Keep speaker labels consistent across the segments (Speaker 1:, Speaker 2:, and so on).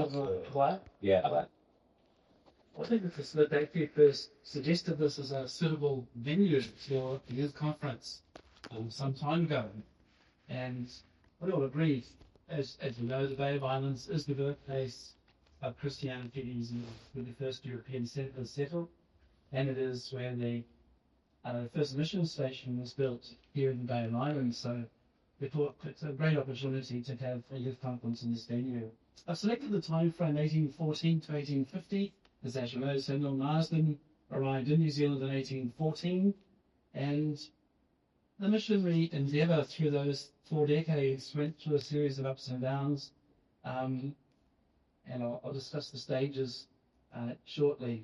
Speaker 1: What? Yeah. I think it's that they actually first suggested this as a suitable venue for a youth conference some time ago. And we all agreed, as you know, the Bay of Islands is the birthplace of Christianity in New Zealand, where the first European settlers settled, and it is where the first mission station was built here in the Bay of Islands. So we thought it's a great opportunity to have a youth conference in this venue. I've selected the time frame 1814 to 1850. As you know, Samuel Marsden arrived in New Zealand in 1814, and the missionary endeavour through those 4 decades went through a series of ups and downs, and I'll discuss the stages shortly.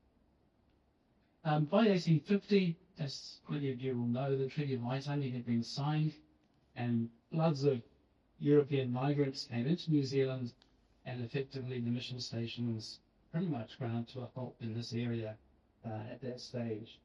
Speaker 1: By 1850, as many of you will know, the Treaty of Waitangi had been signed, and floods of European migrants came into New Zealand, and effectively the mission station was pretty much ground to a halt in this area at that stage.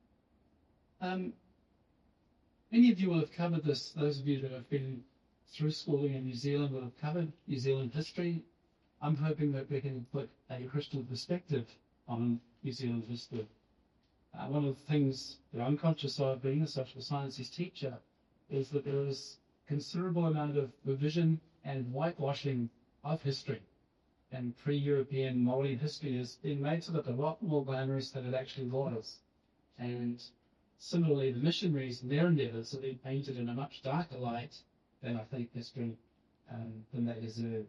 Speaker 1: Many of you will have covered this. Those of you that have been through schooling in New Zealand will have covered New Zealand history. I'm hoping that we can put a Christian perspective on New Zealand history. One of the things that I'm conscious of being a social sciences teacher is that there is considerable amount of revision and whitewashing of history. And pre-European Māori history is being made to look a lot more glamorous than it actually was. And similarly, the missionaries and their endeavours have been painted in a much darker light than I think history than they deserve.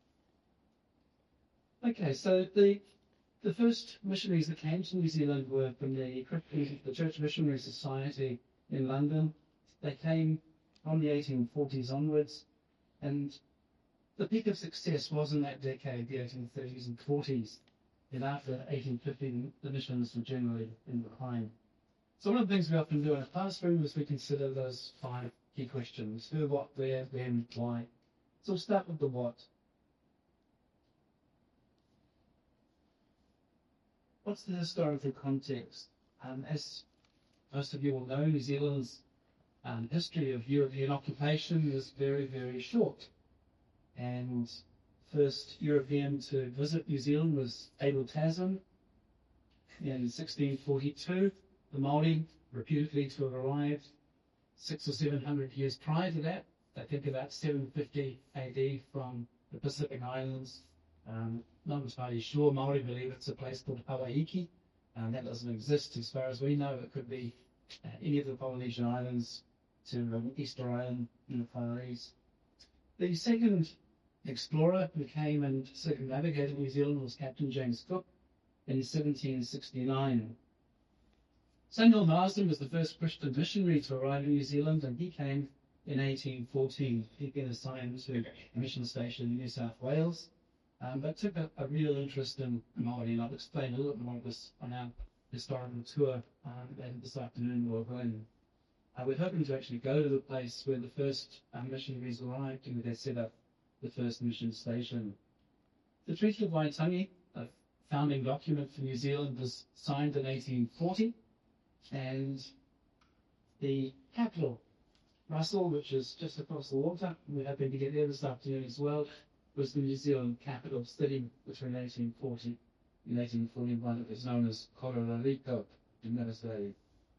Speaker 1: Okay, so the first missionaries that came to New Zealand were from the Church Missionary Society in London. They came from the 1840s onwards, and the peak of success was in that decade, the 1830s and 40s. And after 1850, the missions were generally in decline. So one of the things we often do in a classroom is we consider those 5 key questions: who, what, where, when, why. So we'll start with the what. What's the historical context? As most of you will know, New Zealand's history of European occupation is very, very short. And first European to visit New Zealand was Abel Tasman in 1642. The Māori reputedly to have arrived 600 or 700 years prior to that. I think about 750 AD from the Pacific Islands. Not entirely sure. Māori believe it's a place called Hawaiki. That doesn't exist as far as we know. It could be any of the Polynesian islands to Easter Island in the Far East. The second explorer who came and circumnavigated New Zealand was Captain James Cook in 1769. Samuel Marsden was the first Christian missionary to arrive in New Zealand, and he came in 1814. He'd been assigned to a mission station in New South Wales, but took a real interest in Māori, and I'll explain a little bit more of this on our historical tour and this afternoon we'll go in. We're hoping to actually go to the place where the first missionaries arrived and where they set up the first mission station. The Treaty of Waitangi, a founding document for New Zealand, was signed in 1840, and the capital, Russell, which is just across the water, we're hoping to get there this afternoon as well, was the New Zealand capital city between 1840 and 1841. It was known as Kororariko in those days.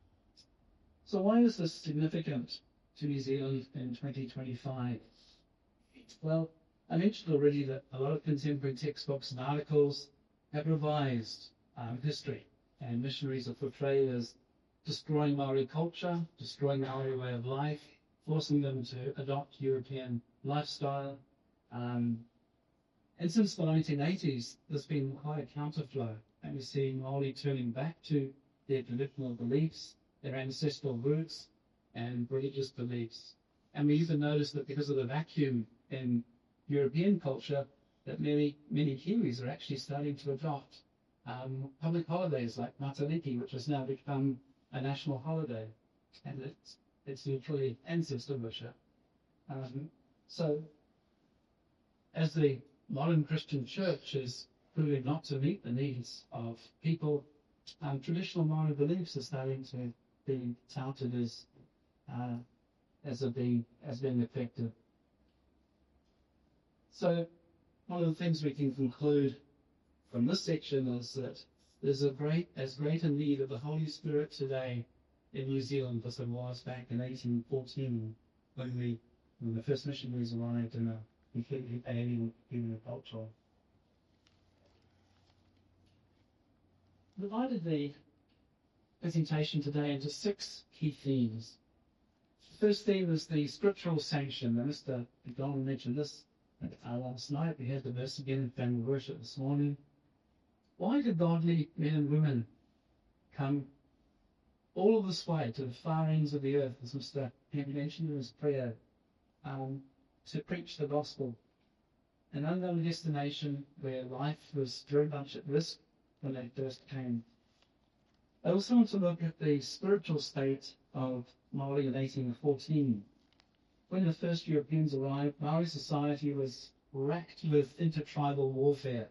Speaker 1: So why is this significant to New Zealand in 2025? Well, I mentioned already that a lot of contemporary textbooks and articles have revised history, and missionaries are portrayed as destroying Māori culture, destroying the Māori way of life, forcing them to adopt European lifestyle. And since the 1980s, there's been quite a counterflow, and we're seeing Māori turning back to their traditional beliefs, their ancestral roots, and religious beliefs. And we even notice that because of the vacuum in European culture, that many Kiwis are actually starting to adopt public holidays like Matariki, which has now become a national holiday, and it's literally ancestor worship. So, as the modern Christian church is proving not to meet the needs of people, traditional Māori beliefs are starting to be touted as being effective. So one of the things we can conclude from this section is that there's as great a need of the Holy Spirit today in New Zealand as there was back in 1814 when the first missionaries arrived in a completely alien human culture. I divided the presentation today into 6 key themes. The first theme is the scriptural sanction. Now, Mr. McDonald mentioned this last night. We had the verse again in family worship this morning. Why did godly men and women come all of this way to the far ends of the earth, as Mr. Henry mentioned in his prayer, to preach the gospel? An unknown destination where life was very much at risk when they first came. I also want to look at the spiritual state of Maori in 1814. When the first Europeans arrived, Maori society was racked with intertribal warfare.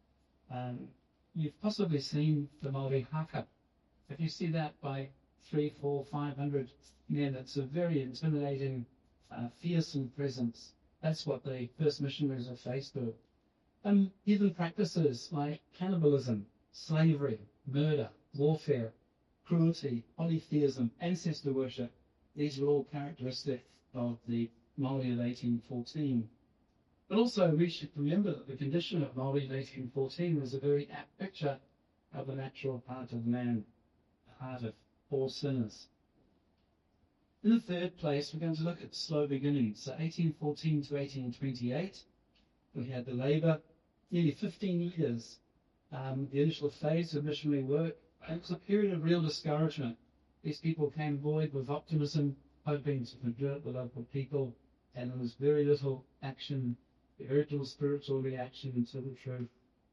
Speaker 1: You've possibly seen the Maori haka. If you see that by 300, 400, 500 men, it's a very intimidating, fearsome presence. That's what the first missionaries were faced with. Even practices like cannibalism, slavery, murder, warfare, cruelty, polytheism, ancestor worship, these were all characteristic of the Maori of 1814. But also we should remember that the condition of Maori in 1814 was a very apt picture of the natural heart of man, the heart of all sinners. In the third place, we're going to look at slow beginnings. So 1814 to 1828, we had the labour, nearly 15 years, the initial phase of missionary work. And it was a period of real discouragement. These people came void with optimism, hoping to convert the local people, and there was very little action, very little spiritual reaction to the truth.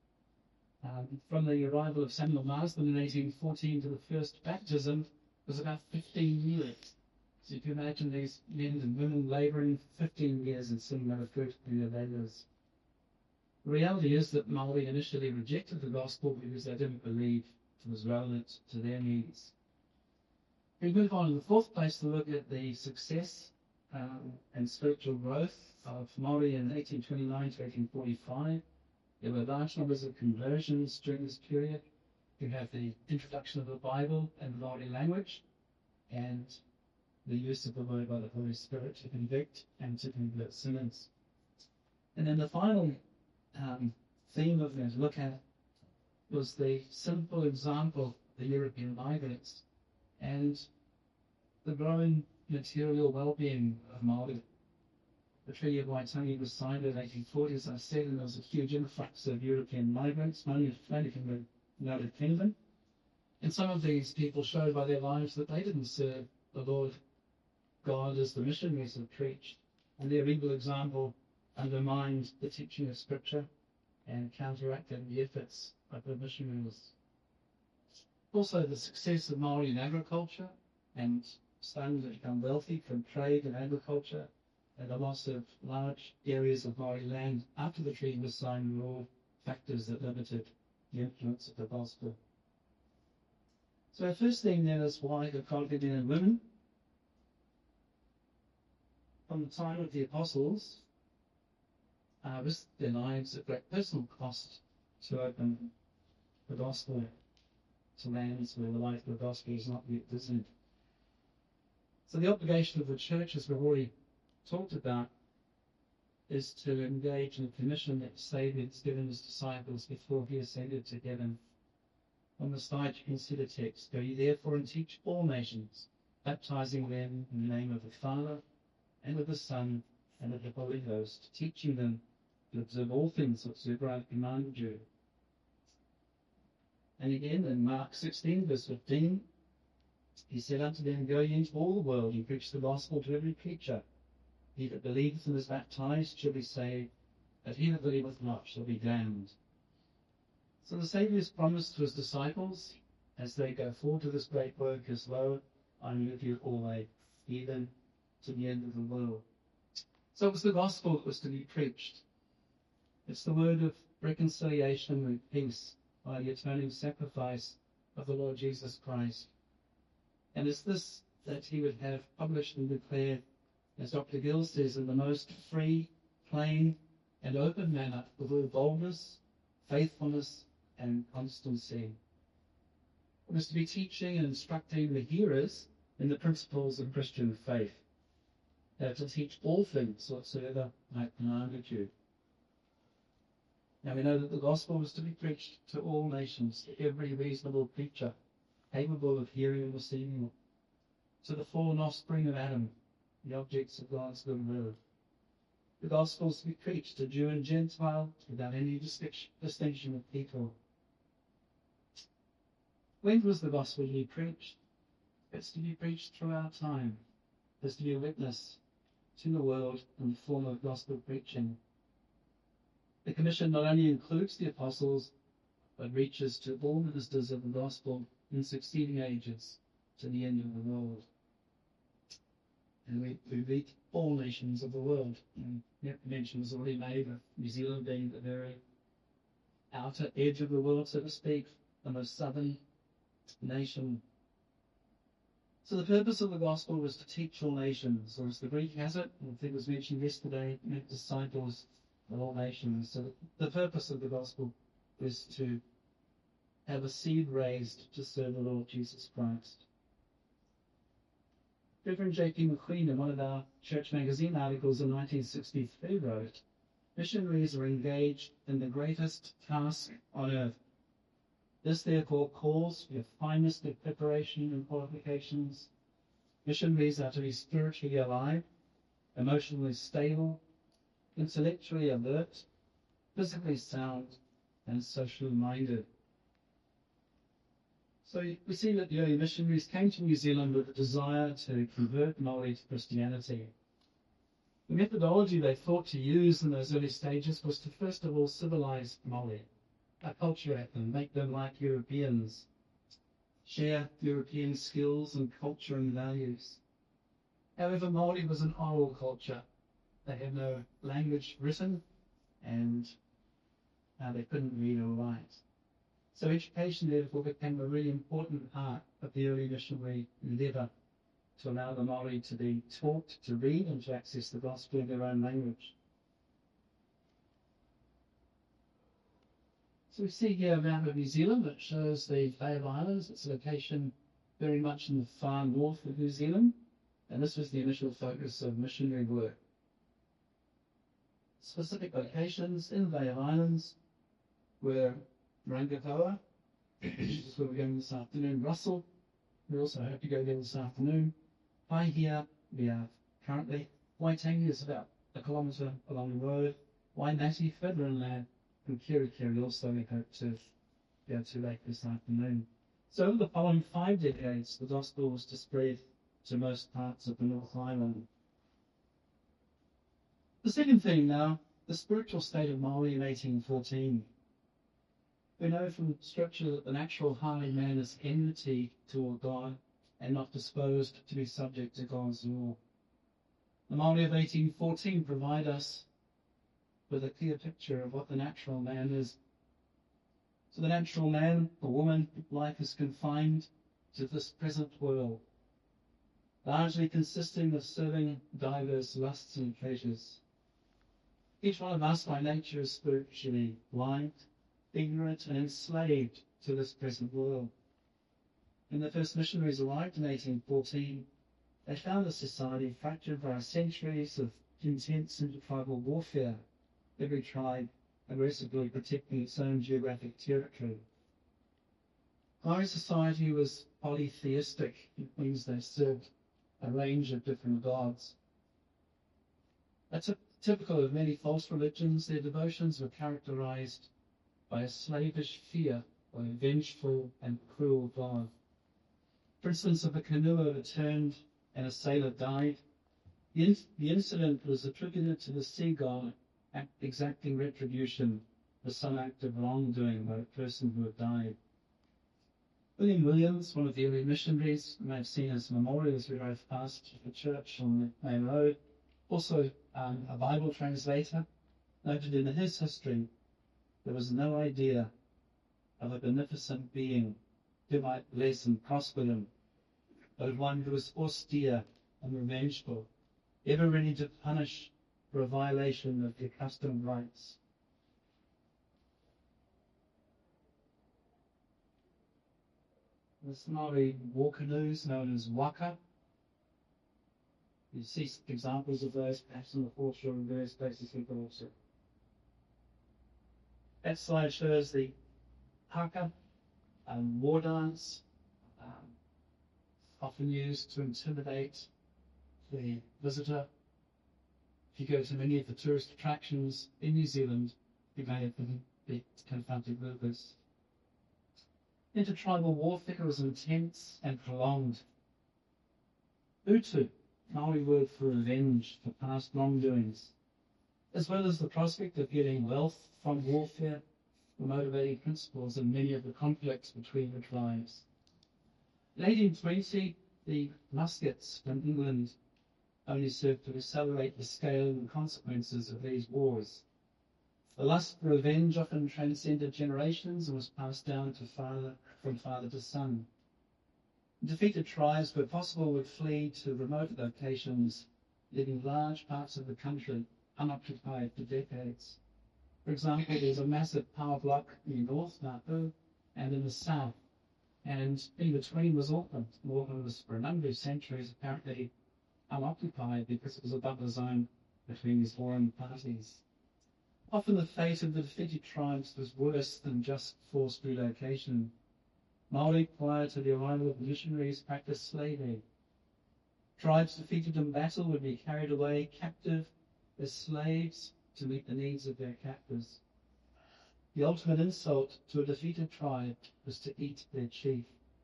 Speaker 1: From the arrival of Samuel Marsden in 1814 to the first baptism was about 15 years. So you can imagine these men and women labouring for 15 years in similar fruit in their labours. The reality is that Maori initially rejected the gospel because they didn't believe it was relevant to their needs. We move on in the fourth place to look at the success and spiritual growth of Maori in 1829 to 1845. There were large numbers of conversions during this period. You have the introduction of the Bible and the Maori language, and the use of the word by the Holy Spirit to convict and to convert sinners. And then the final theme of them to look at was the simple example of the European migrants and the growing material well-being of Māori. The Treaty of Waitangi was signed in 1840, as I said, and there was a huge influx of European migrants, mainly from the United Kingdom. And some of these people showed by their lives that they didn't serve the Lord God as the missionaries had preached, and their evil example undermined the teaching of Scripture and counteracted the efforts of the missionaries. Also, the success of Māori in agriculture and starting to become wealthy from trade and agriculture, and the loss of large areas of Māori land after the treaty was signed were all factors that limited the influence of the gospel. So our first thing then is why the godly men and women. From the time of the apostles, risked their lives at great personal cost to open the gospel to lands where the light of the gospel is not yet visited. So the obligation of the church, as we've already talked about, is to engage in the commission that the Saviour has given his disciples before he ascended to heaven. On the slide you can see the text. Go ye therefore and teach all nations, baptizing them in the name of the Father, and of the Son, and of the Holy Ghost, teaching them to observe all things whatsoever I have commanded you. And again in Mark 16, verse 15, he said unto them, Go ye into all the world, and preach the gospel to every creature. He that believeth and is baptized shall be saved, but he that believeth not shall be damned. So the Saviour's promise to his disciples, as they go forward to this great work, is, Lo, I am with you always, even to the end of the world. So it was the gospel that was to be preached. It's the word of reconciliation and peace by the atoning sacrifice of the Lord Jesus Christ. And it's this that he would have published and declared, as Dr. Gill says, in the most free, plain, and open manner with all boldness, faithfulness, and constancy. It was to be teaching and instructing the hearers in the principles of Christian faith. They are to teach all things whatsoever I commanded you. Now we know that the gospel was to be preached to all nations, to every reasonable creature capable of hearing and receiving it, to the fallen offspring of Adam, the objects of God's good will. The gospel is to be preached to Jew and Gentile without any distinction of people. When was the gospel to be preached? It's to be preached throughout time. It's to be a witness to the world in the form of gospel preaching. The commission not only includes the apostles, but reaches to all ministers of the gospel in succeeding ages to the end of the world. And we reach all nations of the world. And mention was already made of New Zealand being the very outer edge of the world, so to speak, the most southern nation. So the purpose of the gospel was to teach all nations, or as the Greek has it, I think it was mentioned yesterday, make disciples of all nations. So the purpose of the gospel is to have a seed raised to serve the Lord Jesus Christ. Reverend J.P. McQueen, in one of our Church Magazine articles in 1963, wrote, "Missionaries are engaged in the greatest task on earth. This therefore calls for the finest of preparation and qualifications. Missionaries are to be spiritually alive, emotionally stable, intellectually alert, physically sound, and socially minded." So we see that the early missionaries came to New Zealand with a desire to convert Māori to Christianity. The methodology they thought to use in those early stages was to first of all civilize Māori, acculturate them, make them like Europeans, share European skills and culture and values. However, Māori was an oral culture. They had no language written, and they couldn't read or write. So education, therefore, became a really important part of the early missionary endeavour to allow the Māori to be taught to read and to access the gospel in their own language. So we see here a map of New Zealand that shows the Bay of Islands, its location very much in the far north of New Zealand, and this was the initial focus of missionary work. Specific locations in the Bay of Islands were Rangatoa, which is where we're going this afternoon. Russell, we also hope to go there this afternoon. Paihia, we are currently. Waitangi is about a kilometre along the road. Waimati, further inland, and Kirikiri also we hope to be able to make this afternoon. So over the following 5 decades, the gospel was to spread to most parts of the North Island. The second thing now, the spiritual state of Māori in 1814. We know from Scripture that the natural heart of man is enmity toward God and not disposed to be subject to God's law. The Māori of 1814 provide us with a clear picture of what the natural man is. So the natural man, the woman, life is confined to this present world, largely consisting of serving diverse lusts and pleasures. Each one of us by nature is spiritually blind, ignorant and enslaved to this present world. When the first missionaries arrived in 1814, they found a society fractured by centuries of intense intertribal warfare, every tribe aggressively protecting its own geographic territory. Our society was polytheistic, which means they served a range of different gods. That's typical of many false religions. Their devotions were characterized by a slavish fear of a vengeful and cruel God. For instance, if a canoe overturned and a sailor died, the incident was attributed to the sea god exacting retribution for some act of wrongdoing by a person who had died. William Williams, one of the early missionaries, you may have seen his memorial as we drove past the church on the main road, also a Bible translator, noted in his history there was no idea of a beneficent being who might bless and prosper him, but one who was austere and revengeful, ever ready to punish for a violation of their custom rights. The Maori war canoes known as waka. You see examples of those perhaps on the foreshore in various places in also. That slide shows the haka, war dance, often used to intimidate the visitor. If you go to many of the tourist attractions in New Zealand, you may have been confronted with this. Intertribal warfare was intense and prolonged. Utu, Maori word for revenge for past wrongdoings, as well as the prospect of getting wealth from warfare, were motivating principles in many of the conflicts between the tribes. In 1820, the muskets from England only served to accelerate the scale and consequences of these wars. The lust for revenge often transcended generations and was passed down from father to son. Defeated tribes, where possible, would flee to remote locations, leaving large parts of the country unoccupied for decades. For example, there's a massive power block in the north, Napu, and in the south. And in between was Auckland. Auckland was, for a number of centuries, apparently unoccupied because it was a buffer zone between these warring parties. Often the fate of the defeated tribes was worse than just forced relocation. Maori, prior to the arrival of the missionaries, practiced slavery. Tribes defeated in battle would be carried away captive as slaves to meet the needs of their captors. The ultimate insult to a defeated tribe was to eat their chief.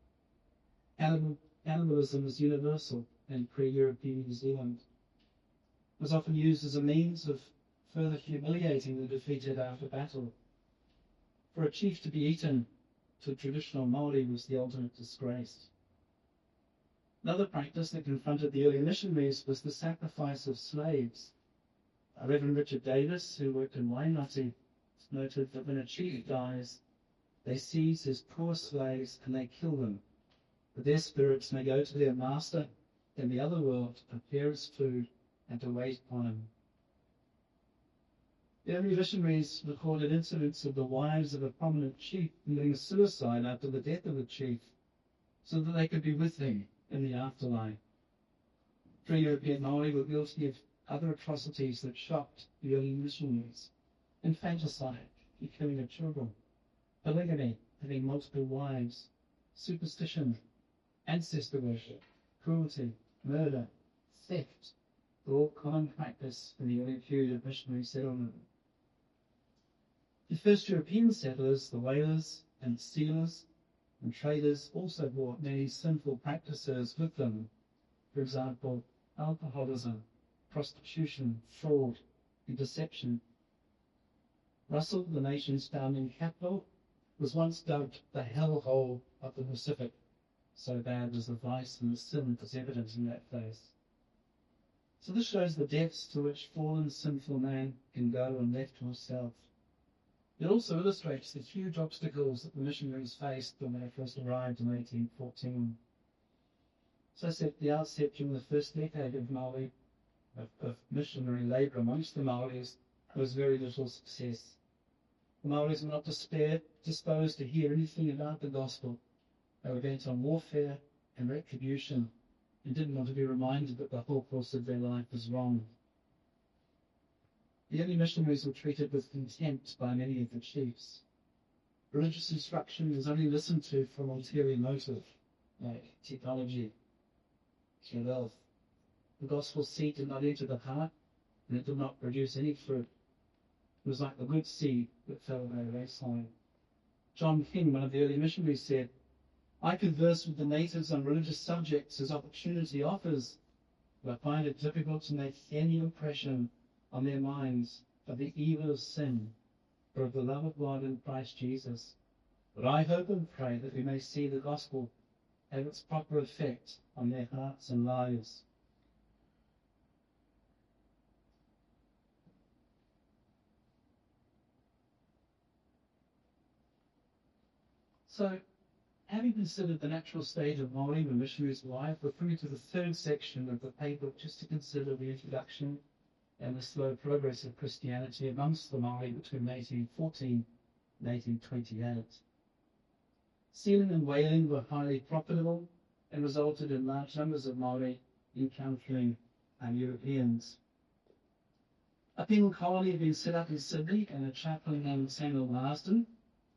Speaker 1: Cannibalism was universal in pre-European New Zealand. It was often used as a means of further humiliating the defeated after battle. For a chief to be eaten to traditional Māori was the ultimate disgrace. Another practice that confronted the early missionaries was the sacrifice of slaves. Reverend Richard Davis, who worked in Wainoti, noted that when a chief dies, they seize his poor slaves and they kill them, that their spirits may go to their master in the other world to prepare his food and to wait upon him. The early missionaries recorded incidents of the wives of a prominent chief committing suicide after the death of the chief so that they could be with him in the afterlife. Pre-European Māori were guilty of other atrocities that shocked the early missionaries: infanticide, the killing of children, polygamy, having multiple wives, superstition, ancestor worship, cruelty, murder, theft, were all common practice in the early period of missionary settlement. The first European settlers, the whalers and sealers and traders, also brought many sinful practices with them. For example, alcoholism, prostitution, fraud, and deception. Russell, the nation's founding capital, was once dubbed the hellhole of the Pacific. So bad was the vice and the sin that was evident in that place. So this shows the depths to which fallen, sinful man can go when left to himself. It also illustrates the huge obstacles that the missionaries faced when they first arrived in 1814. So I said at the outset, during the first decade of Māori, of missionary labour amongst the Māoris, there was very little success. The Māoris were not disposed to hear anything about the gospel. They were bent on warfare and retribution and didn't want to be reminded that the whole course of their life was wrong. The early missionaries were treated with contempt by many of the chiefs. Religious instruction was only listened to from ulterior motive, like technology, or wealth. The gospel seed did not enter the heart, and it did not produce any fruit. It was like the good seed that fell by the wayside. John King, one of the early missionaries, said, "I converse with the natives on religious subjects as opportunity offers, but I find it difficult to make any impression on their minds of the evil of sin or of the love of God in Christ Jesus. But I hope and pray that we may see the gospel have its proper effect on their hearts and lives." So, having considered the natural state of Māori and missionaries' life, we're coming to the third section of the paper just to consider the introduction and the slow progress of Christianity amongst the Maori between 1814 and 1828. Sealing and whaling were highly profitable and resulted in large numbers of Maori encountering Europeans. A penal colony had been set up in Sydney, and a chaplain named Samuel Marsden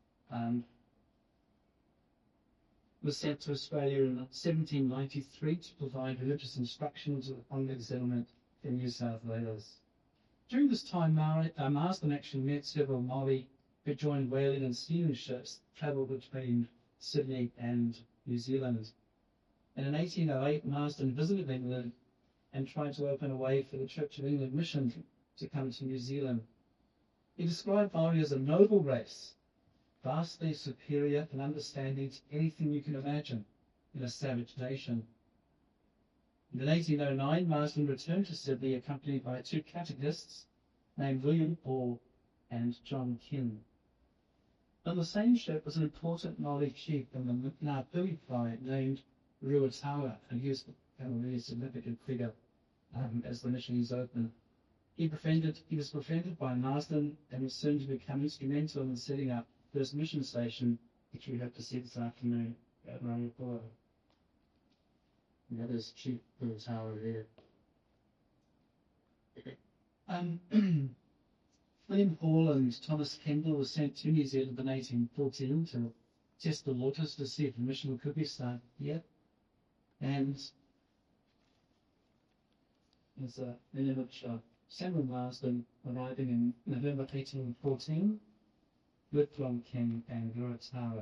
Speaker 1: was sent to Australia in 1793 to provide religious instruction to the convict settlement in New South Wales. During this time, Marsden actually met several Maori who joined whaling and steaming ships that travelled between Sydney and New Zealand. And in 1808, Marsden visited England and tried to open a way for the Church of England mission to come to New Zealand. He described Maori as a noble race, vastly superior in understanding to anything you can imagine in a savage nation. And in 1809, Marsden returned to Sydney accompanied by two catechists named William Paul and John King. On the same ship was an important Maori chief from the Ngāpuhi tribe named Ruatawa, and he was a really significant figure as the missionaries opened. He was befriended by Marsden and was soon to become instrumental in setting up the first mission station, which we hope to see this afternoon at Rangapura. That is Chief Ruatawa there. William Hall and Thomas Kendall were sent to New Zealand in 1814 to test the waters to see if the mission could be started here. And there's an image of Samuel Marsden arriving in November 1814 with John King and Ruatawa.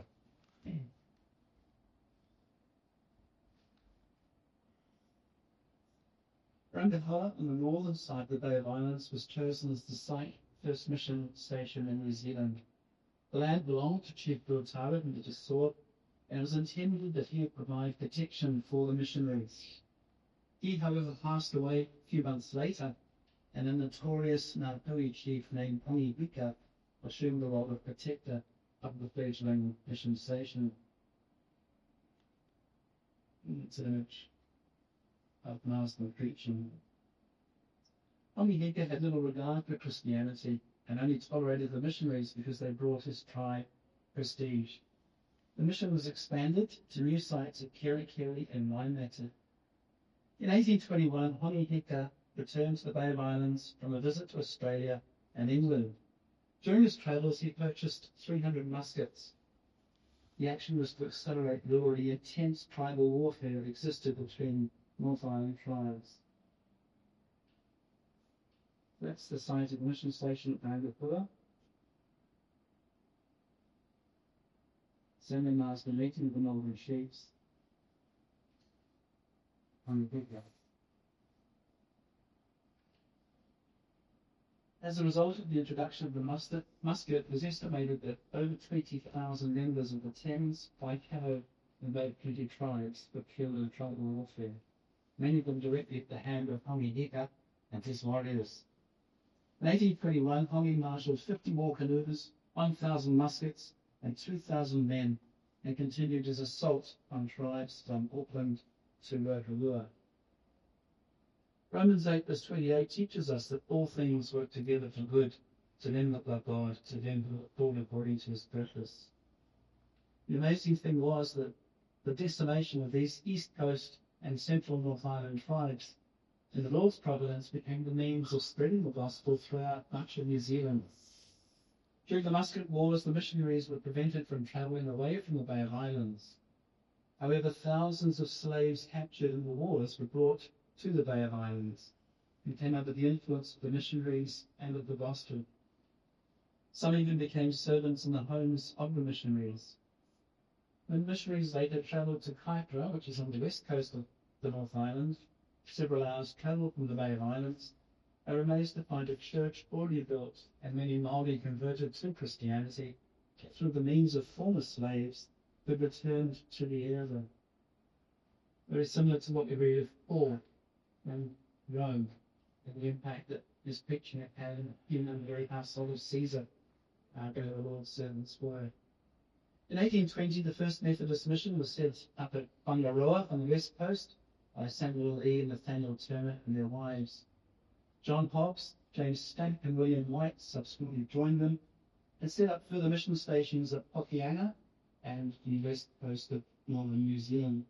Speaker 1: Rangihawa on the northern side of the Bay of Islands was chosen as the site of the first mission station in New Zealand. The land belonged to Chief Ruatawa and to Sword, and it was intended that he would provide protection for the missionaries. He, however, passed away a few months later, and a notorious Ngāpuhi chief named Hongi Hika assumed the role of protector of the fledgling mission station. It's an image of Marsden preaching. Hongi Hika had little regard for Christianity and only tolerated the missionaries because they brought his tribe prestige. The mission was expanded to new sites at Kerikeri and Waimate. In 1821, Hongi Hika returned to the Bay of Islands from a visit to Australia and England. During his travels, he purchased 300 muskets. The action was to accelerate the already intense tribal warfare that existed between North Island tribes. That's the site of the mission station at Rangapura. Samuel Marsden meeting with the Northern Chiefs. Hongi Hika. As a result of the introduction of the musket, it was estimated that over 20,000 members of the Thames, Waikato, and Bay of Plenty tribes were killed in tribal warfare, many of them directly at the hand of Hongi Hika and his warriors. In 1821, Hongi marshalled 50 war canoes, 1,000 muskets, and 2,000 men, and continued his assault on tribes from Auckland to Rotorua. Romans 8 verse 28 teaches us that all things work together for good to them that love God, to them who are called according to his purpose. The amazing thing was that the decimation of these East Coast and Central North Island tribes in the Lord's providence became the means of spreading the gospel throughout much of New Zealand. During the Musket Wars, the missionaries were prevented from travelling away from the Bay of Islands. However, thousands of slaves captured in the wars were brought to the Bay of Islands and came under the influence of the missionaries and of the gospel. Some even became servants in the homes of the missionaries. When missionaries later travelled to Kaipara, which is on the west coast of the North Island, several hours travel from the Bay of Islands, they were amazed to find a church already built and many Māori converted to Christianity through the means of former slaves who had returned to the area. Very similar to what we read of Paul in Rome and the impact that this picture had in the very household of Caesar, where the Lord's servants were. In 1820, the first Methodist mission was set up at Whangaroa on the west coast by Samuel E. and Nathaniel Turner and their wives. John Hobbs, James Stamp, and William White subsequently joined them and set up further mission stations at Hokianga and the west coast of northern New Zealand.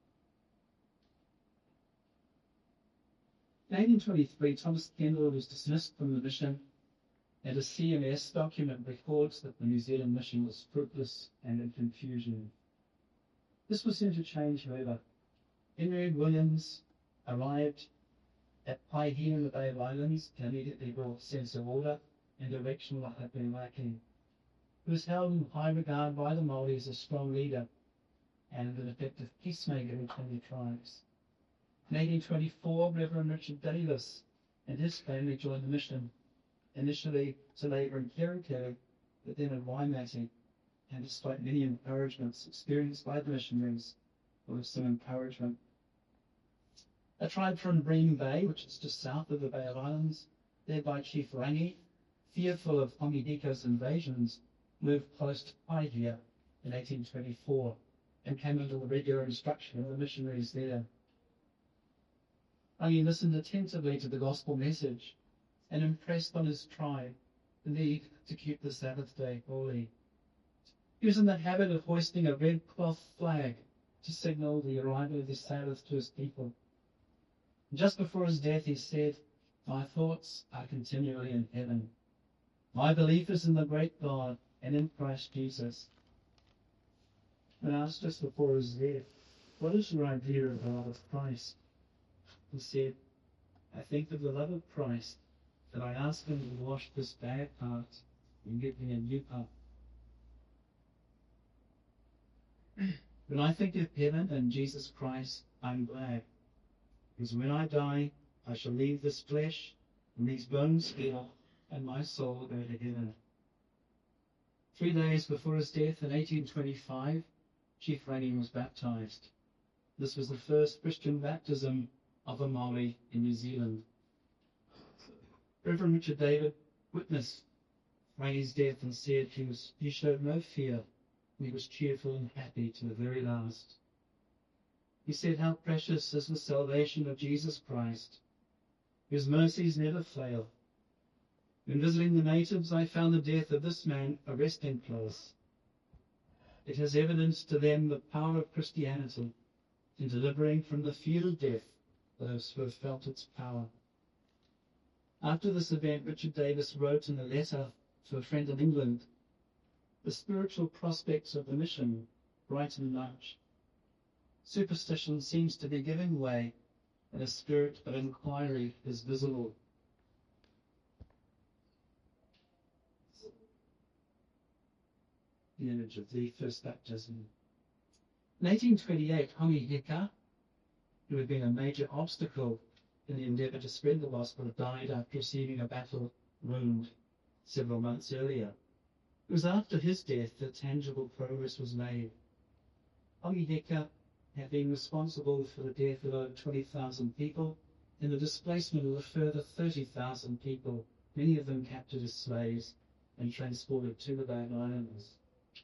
Speaker 1: In 1823, Thomas Kendall was dismissed from the mission, and a CMS document records that the New Zealand mission was fruitless and in confusion. This was soon to change, however. Henry Williams arrived at Paihia in the Bay of Islands and immediately brought a sense of order and direction what had been lacking. He was held in high regard by the Māori as a strong leader and an effective peacemaker between the tribes. In 1824, Reverend Richard Davis and his family joined the mission, initially to labour in Kerikeri, but then in Waimate, and despite many encouragements experienced by the missionaries, there was some encouragement. A tribe from Bream Bay, which is just south of the Bay of Islands, led by Chief Rangi, fearful of Hongi invasions, moved close to Paihia in 1824 and came under the regular instruction of the missionaries there. Rangi listened attentively to the gospel message and impressed on his tribe the need to keep the Sabbath day holy. He was in the habit of hoisting a red cloth flag to signal the arrival of the Sabbath to his people. And just before his death, he said, "My thoughts are continually in heaven. My belief is in the great God and in Christ Jesus." When asked just before his death, "What is your idea of the love of Christ?" he said, "I think of the love of Christ, that I ask him to wash this bad heart and give me a new heart." When I think of heaven and Jesus Christ, I'm glad, because when I die, I shall leave this flesh, and these bones heal, and my soul go to heaven. 3 days before his death in 1825, Chief Rangi was baptized. This was the first Christian baptism of a Māori in New Zealand. Reverend Richard David witnessed Rangi's death and said he showed no fear. He was cheerful and happy to the very last. He said, "How precious is the salvation of Jesus Christ, whose mercies never fail. When visiting the natives, I found the death of this man a resting place. It has evidenced to them the power of Christianity in delivering from the fear of death those who have felt its power." After this event, Richard Davis wrote in a letter to a friend in England, "The spiritual prospects of the mission brighten much. Superstition seems to be giving way, and a spirit of inquiry is visible." The image of the first baptism. In 1828, Hongi Hika, who had been a major obstacle in the endeavour to spread the gospel, died after receiving a battle wound several months earlier. It was after his death that tangible progress was made. Hongi Hika had been responsible for the death of over 20,000 people and the displacement of a further 30,000 people, many of them captured as slaves and transported to the Bay Islands.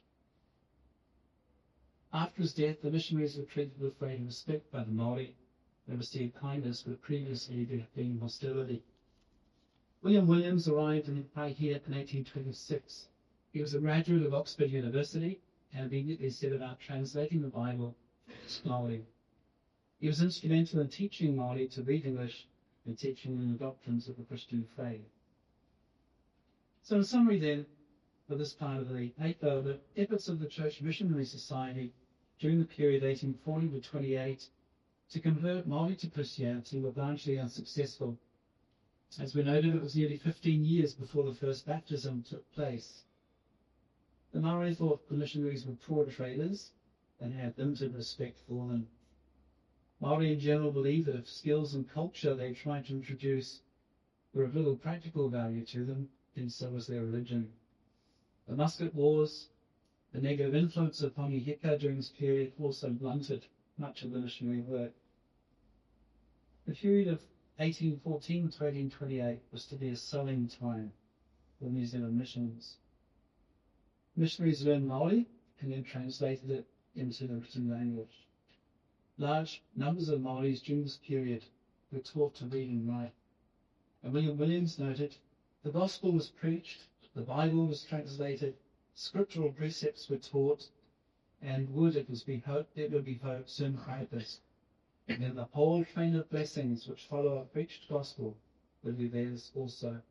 Speaker 1: After his death, the missionaries were treated with great respect by the Māori and received kindness where previously there had been hostility. William Williams arrived in Paihia in 1826. He was a graduate of Oxford University and immediately set about translating the Bible to Māori. He was instrumental in teaching Māori to read English and teaching them the doctrines of the Christian faith. So in summary then, for this part of the paper, the efforts of the Church Missionary Society during the period 1840 to 28 to convert Māori to Christianity were largely unsuccessful. As we noted, it was nearly 15 years before the first baptism took place. The Māori thought the missionaries were poor traders and had limited respect for them. Māori in general believed that if skills and culture they tried to introduce were of little practical value to them, then so was their religion. The musket wars, the negative influence of Hongi Hika during this period also blunted much of the missionary work. The period of 1814 to 1828 was to be a sowing time for New Zealand missions. Missionaries learned Māori and then translated it into the written language. Large numbers of Māoris during this period were taught to read and write. And William Williams noted, the gospel was preached, the Bible was translated, scriptural precepts were taught, and it would be hoped soon purpose. And then the whole train of blessings which follow a preached gospel will be theirs also.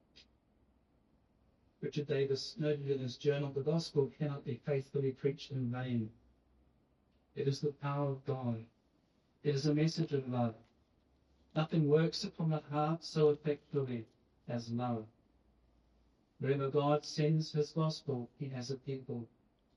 Speaker 1: Richard Davis noted in his journal, the gospel cannot be faithfully preached in vain. It is the power of God. It is a message of love. Nothing works upon the heart so effectively as love. Wherever God sends his gospel, he has a people.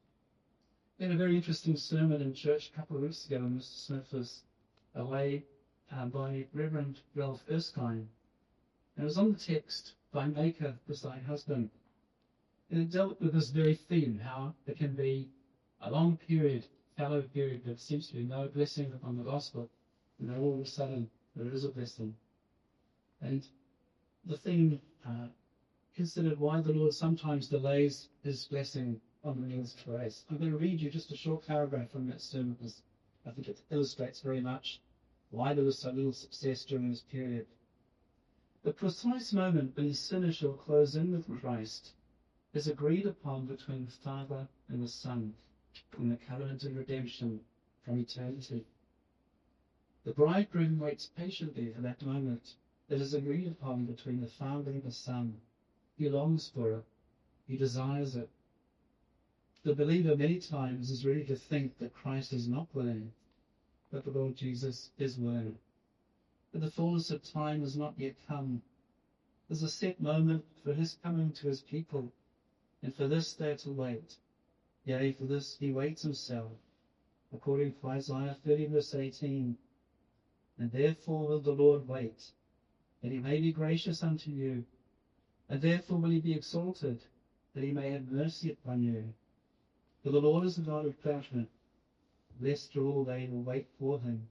Speaker 1: We had a very interesting sermon in church a couple of weeks ago when Mr. Smith was away by Reverend Ralph Erskine. And it was on the text, thy maker is thy husband. And it dealt with this very theme, how there can be a long period, fallow period, that seems to be no blessing upon the gospel, and then all of a sudden there is a blessing. And the theme considered why the Lord sometimes delays his blessing on the means of grace. I'm going to read you just a short paragraph from that sermon because I think it illustrates very much why there was so little success during this period. The precise moment when the sinner shall close in with Christ is agreed upon between the Father and the Son in the covenant of redemption from eternity. The bridegroom waits patiently for that moment that is agreed upon between the Father and the Son. He longs for it. He desires it. The believer many times is ready to think that Christ is not willing, but the Lord Jesus is willing. But the fullness of time has not yet come. There's a set moment for his coming to his people, and for this they are to wait. Yea, for this he waits himself, according to Isaiah 30 verse 18. And therefore will the Lord wait, that he may be gracious unto you, and therefore will he be exalted, that he may have mercy upon you. For the Lord is a God of judgment. Blessed are all they who wait for him.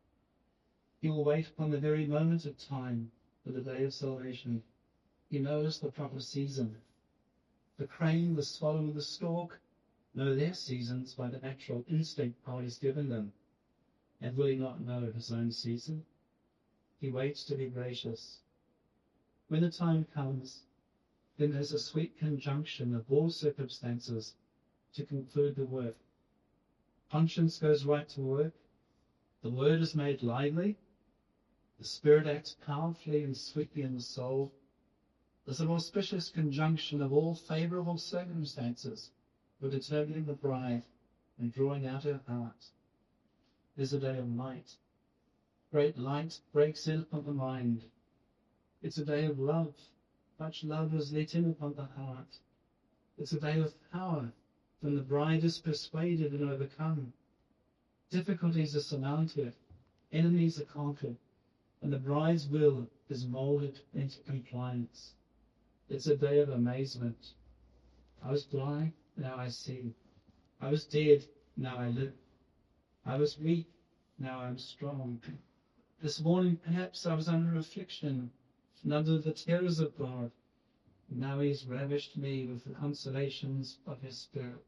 Speaker 1: He will wait upon the very moment of time for the day of salvation. He knows the proper season. The crane, the swallow, and the stork know their seasons by the natural instinct God has given them. And will he not know his own season? He waits to be gracious. When the time comes, then there's a sweet conjunction of all circumstances to conclude the work. Conscience goes right to work. The word is made lively. The Spirit acts powerfully and sweetly in the soul. There's an auspicious conjunction of all favourable circumstances for determining the bride and drawing out her heart. There's a day of light. Great light breaks in upon the mind. It's a day of love. Much love is let in upon the heart. It's a day of power, when the bride is persuaded and overcome. Difficulties are surmounted, enemies are conquered, and the bride's will is molded into compliance. It's a day of amazement. I was blind, now I see. I was dead, now I live. I was weak, now I am strong. This morning perhaps I was under affliction and under the terrors of God. Now he has ravished me with the consolations of his Spirit.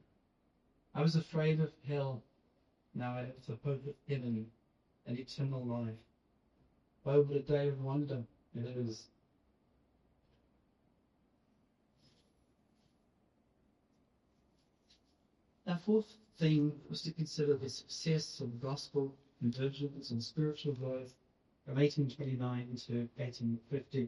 Speaker 1: I was afraid of hell. Now I have the hope of heaven and eternal life. Oh, what a day of wonder it is. Our fourth theme was to consider the success of the gospel, convergence and spiritual growth from 1829 to 1850.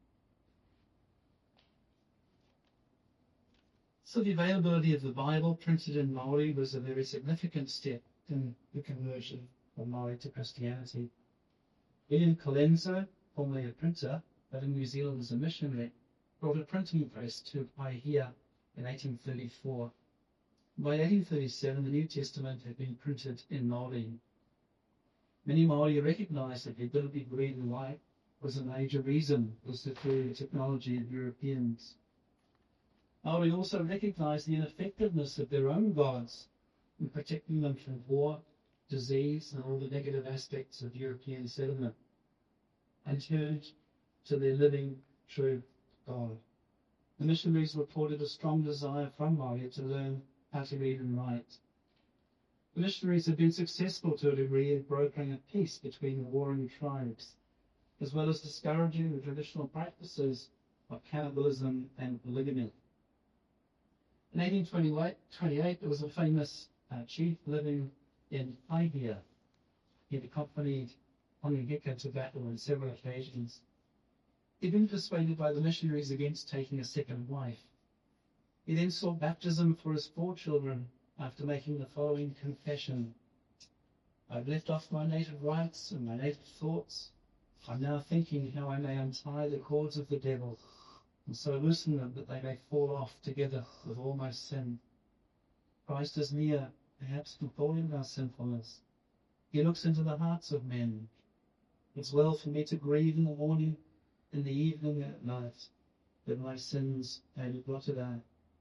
Speaker 1: So the availability of the Bible printed in Maori was a very significant step in the conversion of Maori to Christianity. William Colenso, formerly a printer, but in New Zealand as a missionary, brought a printing press to Paihia in 1834. By 1837, the New Testament had been printed in Maori. Many Maori recognized that the ability to read and write was a major reason for the superior technology of Europeans. Maori also recognized the ineffectiveness of their own gods in protecting them from war, disease, and all the negative aspects of European settlement, and turned to their living, true God. The missionaries reported a strong desire from Maori to learn how to read and write. The missionaries had been successful to a degree in brokering a peace between the warring tribes. as well as discouraging the traditional practices of cannibalism and polygamy. In 1828, there was a famous chief living in Pahia. He had accompanied Onehika to battle on several occasions. He'd been persuaded by the missionaries against taking a second wife. He then sought baptism for his 4 children after making the following confession: I've left off my native rights and my native thoughts. I'm now thinking how I may untie the cords of the devil and so loosen them that they may fall off together with all my sin. Christ is near, perhaps forgetting our sinfulness. He looks into the hearts of men. It's well for me to grieve in the morning, in the evening, and at night, that my sins may be blotted out.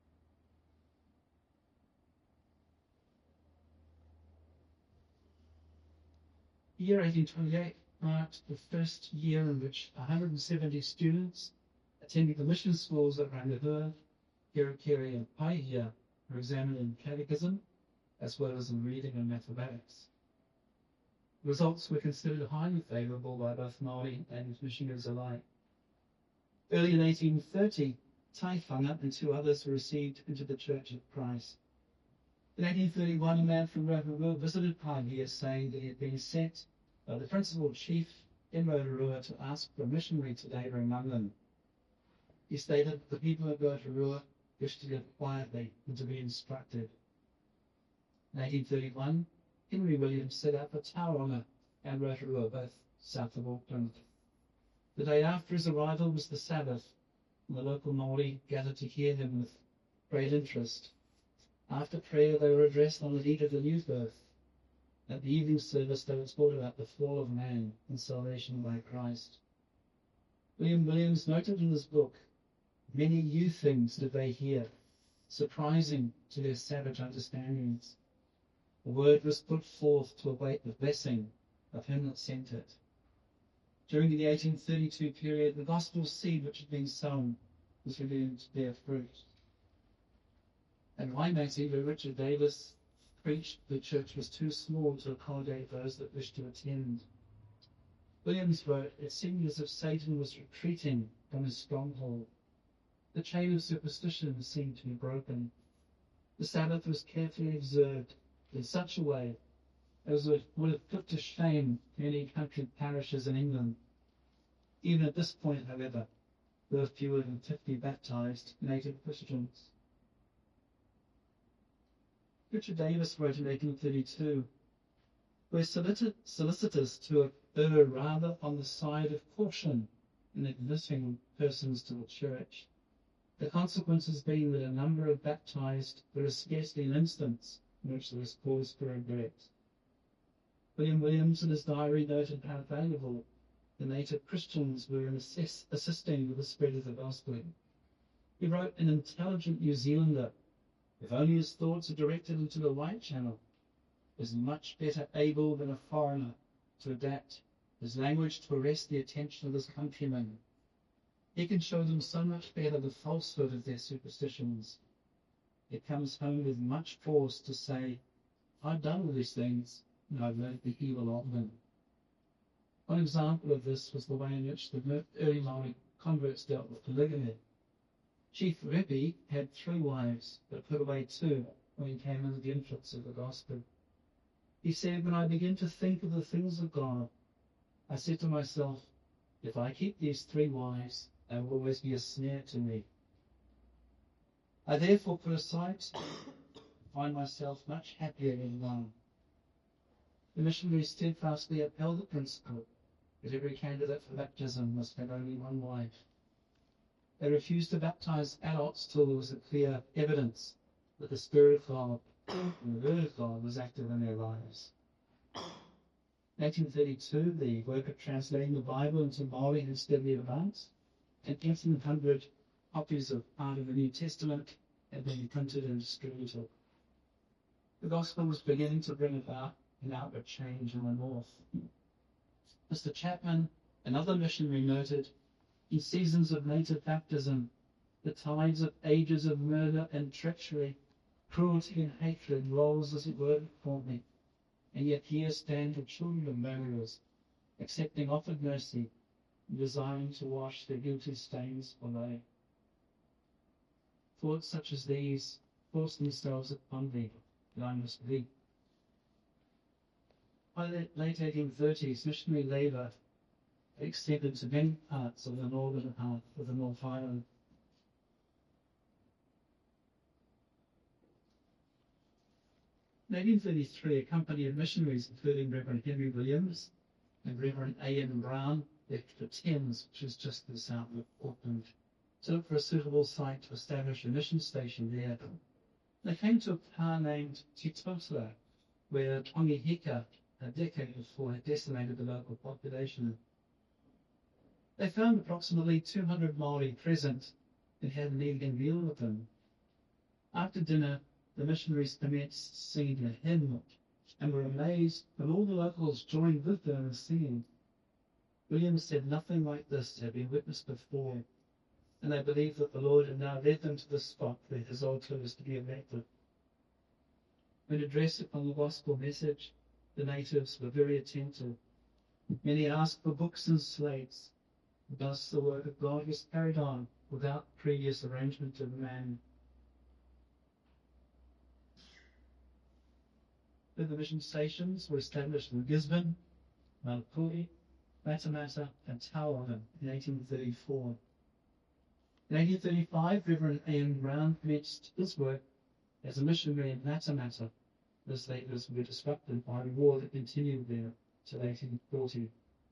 Speaker 1: The year 1828 marked the first year in which 170 students attending the mission schools at Rangahua, Kirikiri and Pahia were examined in catechism as well as in reading and mathematics. The results were considered highly favourable by both Māori and missionaries alike. Early in 1830, Tai Whanga and 2 others were received into the Church of Christ. In 1831, a man from Rotorua visited Pahia, saying that he had been sent by the principal chief in Rotorua to ask for a missionary to labour among them. He stated that the people of Rotorua wished to live quietly and to be instructed. In 1831, Henry Williams set up a Tauranga and Rotorua, both south of Auckland. The day after his arrival was the Sabbath, and the local Māori gathered to hear him with great interest. After prayer, they were addressed on the need of the new birth. At the evening service, they were taught about the fall of man and salvation by Christ. William Williams noted in his book, many new things did they hear, surprising to their savage understandings. The word was put forth to await the blessing of him that sent it. During the 1832 period, the gospel seed which had been sown was beginning to bear fruit. At Waimate, where Richard Davis preached, the church was too small to accommodate those that wished to attend. Williams wrote, it seemed as if Satan was retreating from his stronghold. The chain of superstition seemed to be broken. The Sabbath was carefully observed in such a way as it would have put to shame many country parishes in England. Even at this point, however, there were fewer than 50 baptized native Christians. Richard Davis wrote in 1832, we're solicitous to err rather on the side of caution in admitting persons to the church. The consequence has been that a number of baptized, there is scarcely an instance in which there is cause for regret. William Williams in his diary noted how valuable the native Christians were in assisting with the spread of the gospel. He wrote, an intelligent New Zealander, if only his thoughts are directed into the right channel, is much better able than a foreigner to adapt his language to arrest the attention of his countrymen. He can show them so much better the falsehood of their superstitions. It comes home with much force to say, I've done all these things, and I've learned the evil of them. One example of this was the way in which the early Māori converts dealt with polygamy. Chief Repi had 3 wives, but put away 2 when he came under the influence of the gospel. He said, when I begin to think of the things of God, I said to myself, if I keep these 3 wives, they will always be a snare to me. I therefore put aside to find myself much happier in one. The missionaries steadfastly upheld the principle that every candidate for baptism must have only 1 wife. They refused to baptize adults till there was a clear evidence that the Spirit of God and the Word of God was active in their lives. In 1832, the work of translating the Bible into Māori had steadily advanced, and 1,800 copies of part of the New Testament had been printed and distributed. The gospel was beginning to bring about an outward change in the north. Mr. Chapman, another missionary, noted, in seasons of native baptism, the tides of ages of murder and treachery, cruelty and hatred rolls as it were before me, and yet here stand the children of murderers, accepting offered mercy desiring to wash their guilty stains away. Thoughts such as these force themselves upon me, that I must leave. By the late 1830s, missionary labour extended to many parts of the northern half of the North Island. In 1833, a company of missionaries, including Reverend Henry Williams and Reverend A.N. Brown, left the Thames, which is just to the south of Auckland, to look for a suitable site to establish a mission station there. They came to a town named Titotara, where Tongi Hika, a decade before, had decimated the local population. They found approximately 200 Maori present and had an evening meal with them. After dinner, the missionaries commenced singing a hymn and were amazed when all the locals joined with them in singing. Williams said nothing like this had been witnessed before, and they believed that the Lord had now led them to the spot where his altar was to be erected. When addressed upon the gospel message, the natives were very attentive. Many asked for books and slates. Thus the work of God was carried on without previous arrangement of man. Further mission stations were established in Gisborne, Maupuri, Matamata, and Tauranga in 1834. In 1835, Reverend A.N. Brown commenced his work as a missionary in Matamata. His labours were disrupted by the war that continued there till 1840.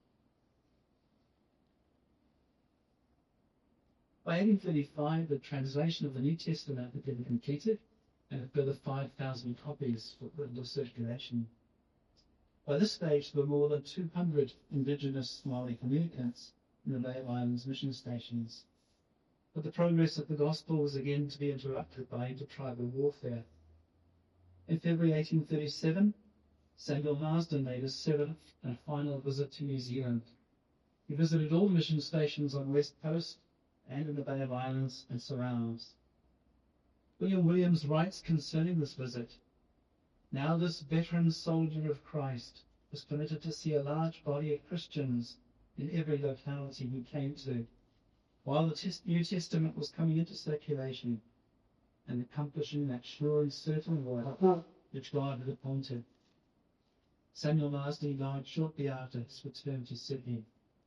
Speaker 1: By 1835, the translation of the New Testament had been completed, and a further 5,000 copies were put into circulation. By this stage, there were more than 200 indigenous Maori communicants in the Bay of Islands mission stations. But the progress of the gospel was again to be interrupted by intertribal warfare. In February 1837, Samuel Marsden made his seventh and final visit to New Zealand. He visited all the mission stations on the West Coast and in the Bay of Islands and surrounds. William Williams writes concerning this visit, "Now this veteran soldier of Christ was permitted to see a large body of Christians in every locality he came to, while the New Testament was coming into circulation and accomplishing that sure and certain work which God had appointed." Samuel Marsden died shortly after his return to Sydney.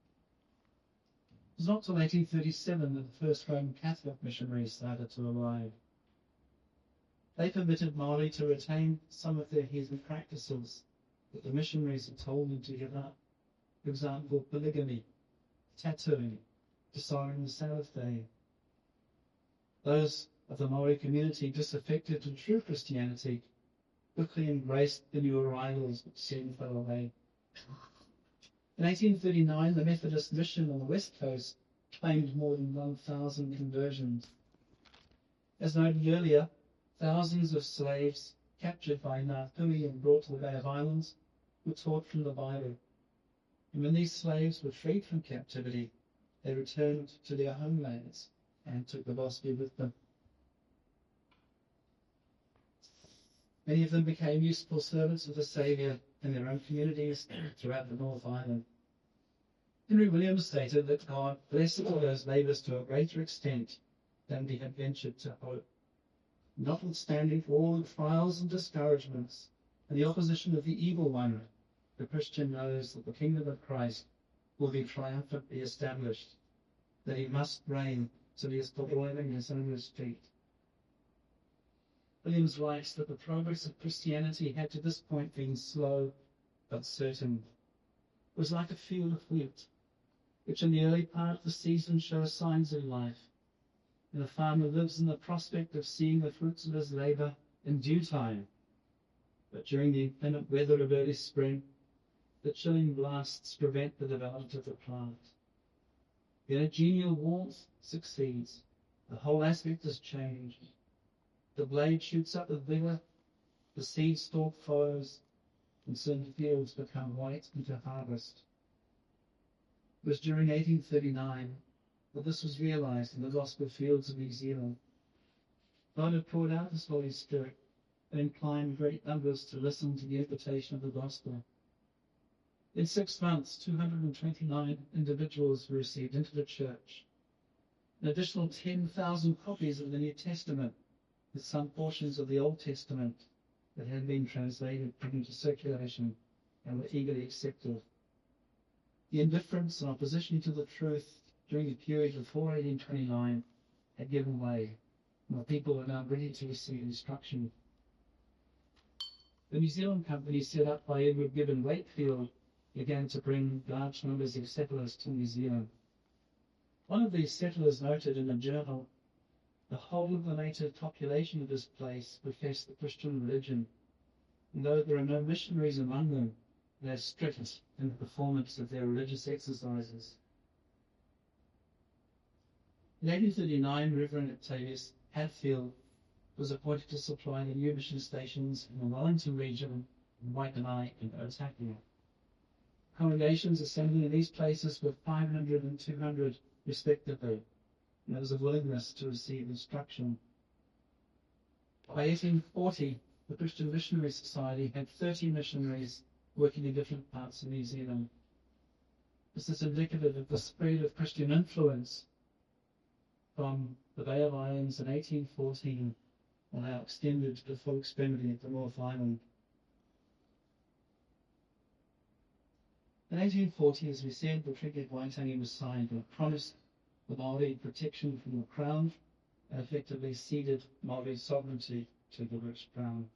Speaker 1: It was not till 1837 that the first Roman Catholic missionaries started to arrive. They permitted Maori to retain some of their heathen practices that the missionaries had told them to give up. For example, polygamy, tattooing, desiring the Sabbath day. Those of the Maori community disaffected to true Christianity quickly embraced the new arrivals which soon fell away. In 1839, the Methodist mission on the west coast claimed more than 1,000 conversions. As noted earlier, thousands of slaves captured by Ngāpuhi and brought to the Bay of Islands were taught from the Bible. And when these slaves were freed from captivity, they returned to their homelands and took the gospel with them. Many of them became useful servants of the Saviour in their own communities throughout the North Island. Henry Williams stated that God blessed all those labours to a greater extent than we had ventured to hope. Notwithstanding all the trials and discouragements and the opposition of the evil one, the Christian knows that the kingdom of Christ will be triumphantly established, that he must reign till he is fulfilling his own feet. Williams writes that the progress of Christianity had to this point been slow but certain. It was like a field of wheat, which in the early part of the season shows signs of life, and the farmer lives in the prospect of seeing the fruits of his labour in due time. But during the inclement weather of early spring, the chilling blasts prevent the development of the plant. Then a genial warmth succeeds. The whole aspect is changed. The blade shoots up with vigour, the seed stalk follows, and soon the fields become white into harvest. It was during 1839 that this was realised in the gospel fields of New Zealand. God had poured out his Holy Spirit and inclined great numbers to listen to the invitation of the gospel. In 6 months, 229 individuals were received into the church. An additional 10,000 copies of the New Testament, with some portions of the Old Testament that had been translated, put into circulation, and were eagerly accepted. The indifference and opposition to the truth during the period before 1829 had given way, and the people were now ready to receive instruction. The New Zealand Company, set up by Edward Gibbon Wakefield, began to bring large numbers of settlers to New Zealand. One of these settlers noted in a journal, "The whole of the native population of this place profess the Christian religion, and though there are no missionaries among them, they are strict in the performance of their religious exercises." In 1839, Reverend Octavius Hadfield was appointed to supply the new mission stations in the Wellington region, in Waitanai and Otaki. Congregations assembling in these places were 500 and 200 respectively, and there was a willingness to receive instruction. By 1840, the Christian Missionary Society had 30 missionaries working in different parts of New Zealand. This is indicative of the spread of Christian influence from the Bay of Islands in 1814 and now extended to the full extremity of the North Island. In 1840, as we said, the Treaty of Waitangi was signed and promised the Māori protection from the Crown and effectively ceded Māori sovereignty to the British Crown.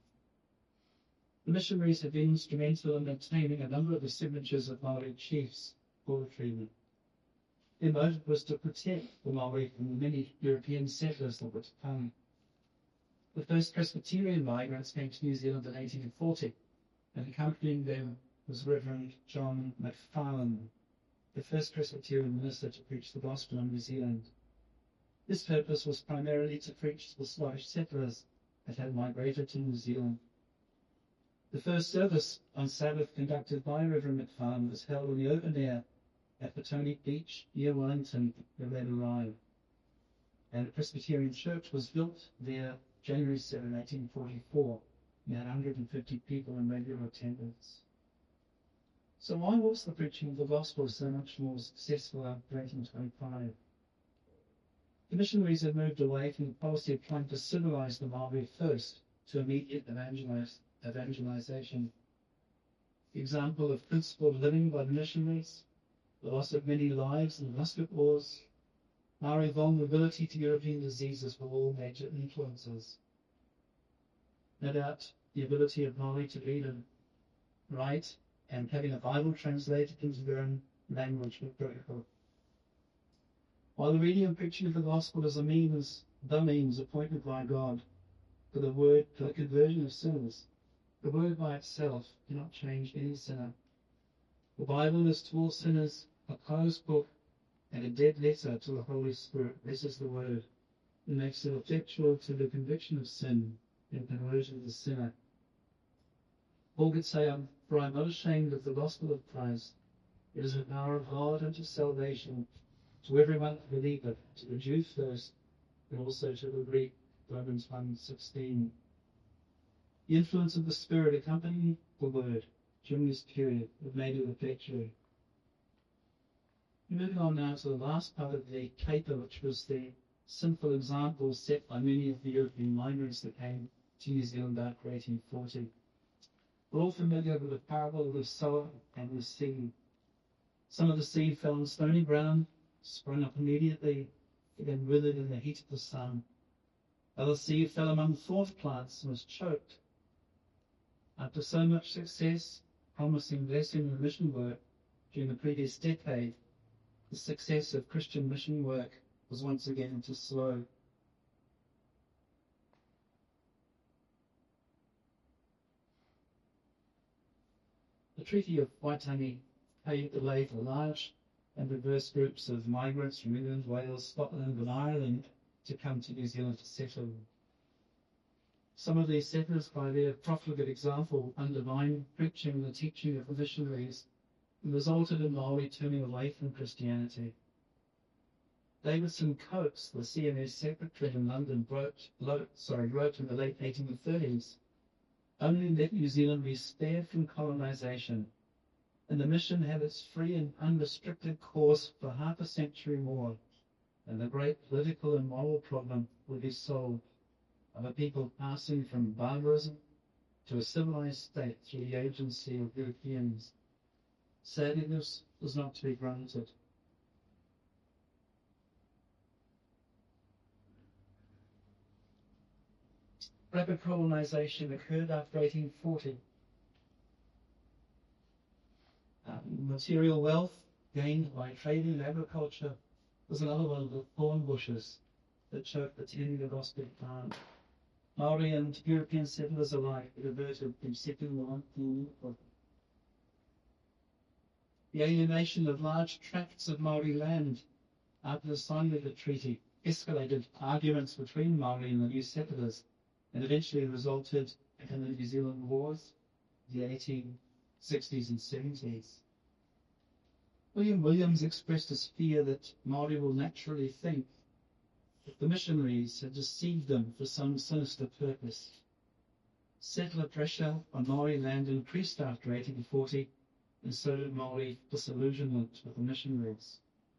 Speaker 1: The missionaries had been instrumental in obtaining a number of the signatures of Māori chiefs for the treaty. Their motive was to protect the Māori from the many European settlers that were to come. The first Presbyterian migrants came to New Zealand in 1840, and accompanying them was Reverend John McFarlane, the first Presbyterian minister to preach the gospel in New Zealand. His purpose was primarily to preach to the Scottish settlers that had migrated to New Zealand. The first service on Sabbath conducted by Reverend McFarlane was held in the open air at Petone Beach near Wellington, where they arrived. And a Presbyterian church was built there January 7, 1844. We had 150 people in regular attendance. So why was the preaching of the gospel so much more successful after 1825? The missionaries had moved away from the policy of trying to civilize the Māori first to immediate evangelization. The example of principled living by the missionaries, the loss of many lives in the musket wars, Māori vulnerability to European diseases were all major influences. No doubt the ability of Māori to read and write and having a Bible translated into their own language were critical. While the reading and preaching of the gospel is the means appointed by God for the conversion of sinners, the word by itself cannot change any sinner. The Bible is to all sinners a closed book and a dead letter to the Holy Spirit. This is the word. It makes it effectual to the conviction of sin and conversion of the sinner. Paul could say, "For I am not ashamed of the gospel of Christ. It is the power of God unto salvation to everyone that believeth, to the Jew first, but also to the Greek." Romans 1:16. The influence of the Spirit accompanying the word during this period had made it effectual. Moving on now to the last part of the paper, which was the sinful examples set by many of the European migrants that came to New Zealand after 1840. We're all familiar with the parable of the sower and the seed. Some of the seed fell on stony ground, sprung up immediately, and then withered in the heat of the sun. Other seed fell among thorn plants and was choked. After so much success, promising blessing in mission work during the previous decade, the success of Christian mission work was once again to slow. The Treaty of Waitangi paved the way for large and diverse groups of migrants from England, Wales, Scotland and Ireland to come to New Zealand to settle. Some of these settlers, by their profligate example, undermined preaching and the teaching of the missionaries and resulted in Māori turning away from Christianity. Davidson Coates, the CMS secretary in London, wrote in the late 1830s, "Only let New Zealand be spared from colonisation, and the mission had its free and unrestricted course for half a century more, and the great political and moral problem would be solved of a people passing from barbarism to a civilized state through the agency of Europeans. Sadly, this was not to be granted. Rapid colonisation occurred after 1840. Material wealth gained by trading and agriculture was another one of the thorn bushes that choked the tending of Osprey plant. Maori and European settlers alike reverted from settling life in Europe. The alienation of large tracts of Maori land after the signing of the treaty escalated arguments between Maori and the new settlers and eventually resulted in the New Zealand Wars, the 1860s and 70s. William Williams expressed his fear that Maori will naturally think that the missionaries had deceived them for some sinister purpose. Settler pressure on Maori land increased after 1840, and so did Maori disillusionment with the missionaries.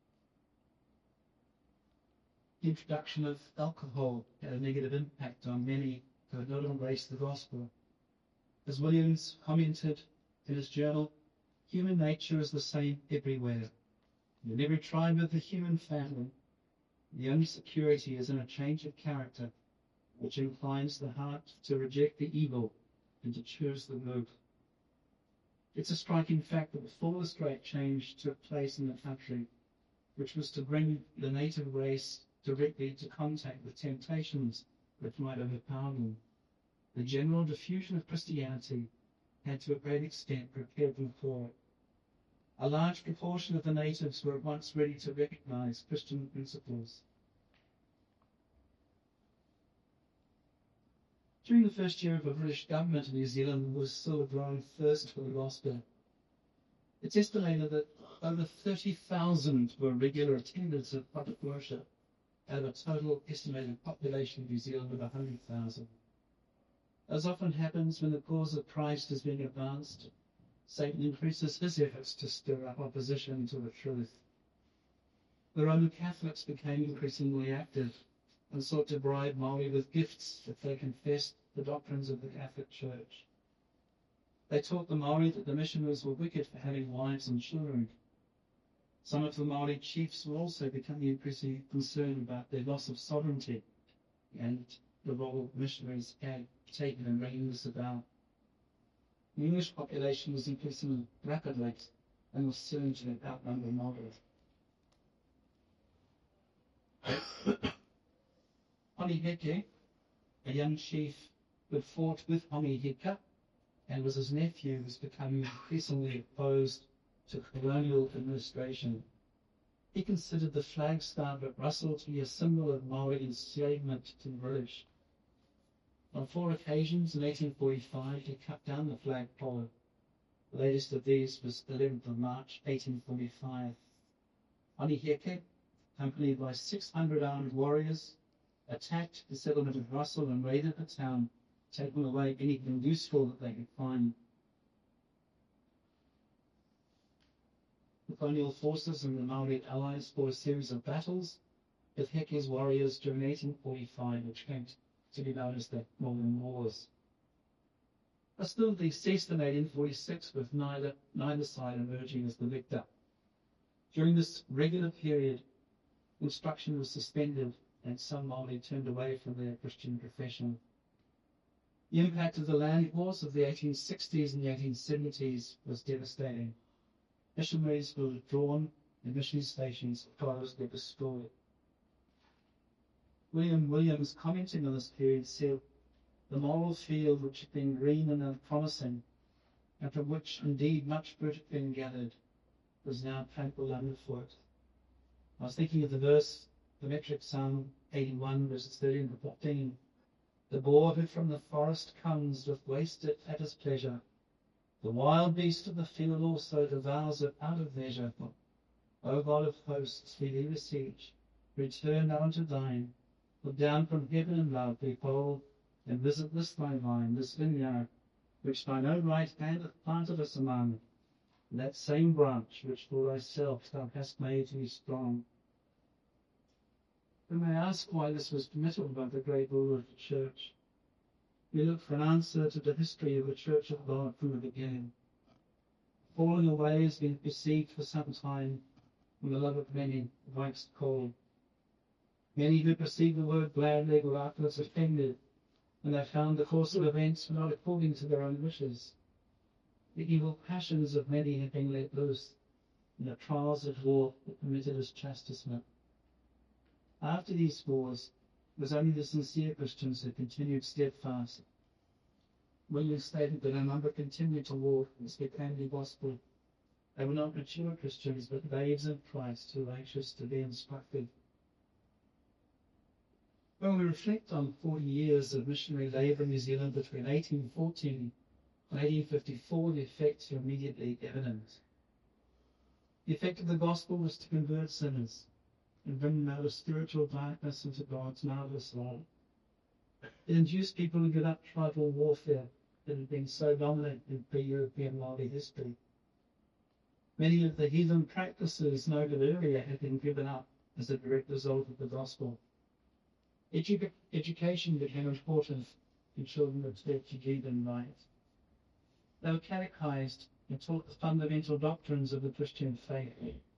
Speaker 1: The introduction of alcohol had a negative impact on many who had not embraced the gospel. As Williams commented in his journal, human nature is the same everywhere. In every tribe of the human family, the only security is in a change of character, which inclines the heart to reject the evil and to choose the good. It's a striking fact that before this great change took place in the country, which was to bring the native race directly into contact with temptations that might overpower them, the general diffusion of Christianity had to a great extent prepared them for it. A large proportion of the natives were at once ready to recognize Christian principles. During the first year of the British government in New Zealand, there was still a growing thirst for the gospel. It's estimated that over 30,000 were regular attendants of public worship out of a total estimated population of New Zealand of 100,000. As often happens when the cause of Christ is being advanced, Satan increases his efforts to stir up opposition to the truth. The Roman Catholics became increasingly active and sought to bribe Maori with gifts if they confessed the doctrines of the Catholic Church. They taught the Maori that the missionaries were wicked for having wives and children. Some of the Maori chiefs were also becoming increasingly concerned about their loss of sovereignty and the role missionaries had taken in bringing this about. The English population was increasing rapidly and was soon to outnumber Maori. Hongi Heke, a young chief who had fought with Hongi Hika and was his nephew, was becoming increasingly opposed to colonial administration. He considered the flagstaff at Russell to be a symbol of Maori enslavement to the British. On 4 occasions in 1845, he cut down the flagpole. The latest of these was 11th of March, 1845. Hongi Heke, accompanied by 600 armed warriors, attacked the settlement of Russell and raided the town, taking away anything useful that they could find. The colonial forces and the Maori allies fought a series of battles with Heke's warriors during 1845, which came to be known as the Northern Wars. Hostilities ceased in 1846, with neither side emerging as the victor. During this regular period, instruction was suspended and some Maori turned away from their Christian profession. The impact of the land wars of the 1860s and the 1870s was devastating. Missionaries were withdrawn and mission stations closed or destroyed. William Williams, commenting on this period, said, "The moral field which had been green and unpromising, and from which indeed much fruit had been gathered, was now trampled underfoot." I was thinking of the verse, the metric Psalm 81, verses 13 to 14. "The boar who from the forest comes doth waste it at his pleasure. The wild beast of the field also devours it out of measure. O God of hosts, we thee beseech, return now unto thine. Look down from heaven in love, behold, and visit this thy vine, this vineyard, which thine own right hand hath planted us among. and that same branch which for thyself thou hast made to be strong. We may ask why this was permitted by the great ruler of the church. We look for an answer to the history of the Church of God from the beginning. Falling away has been perceived for some time when the love of many waxed cold. Many who received the word gladly were afterwards offended when they found the course of events were not according to their own wishes. The evil passions of many had been let loose, and the trials of war were permitted as chastisement. After these wars, it was only the sincere Christians who continued steadfast. William stated that a number continued to walk and speak the gospel. They were not mature Christians, but babes in Christ who were anxious to be instructed. When we reflect on 40 years of missionary labour in New Zealand between 1814 and 1854, the effects are immediately evident. The effect of the gospel was to convert sinners and bring them out of spiritual darkness into God's marvellous light. It induced people to give up tribal warfare that had been so dominant in pre-European worldly history. Many of the heathen practices noted earlier had been given up as a direct result of the gospel. Education became important in children of to read and write. They were catechized and taught the fundamental doctrines of the Christian faith.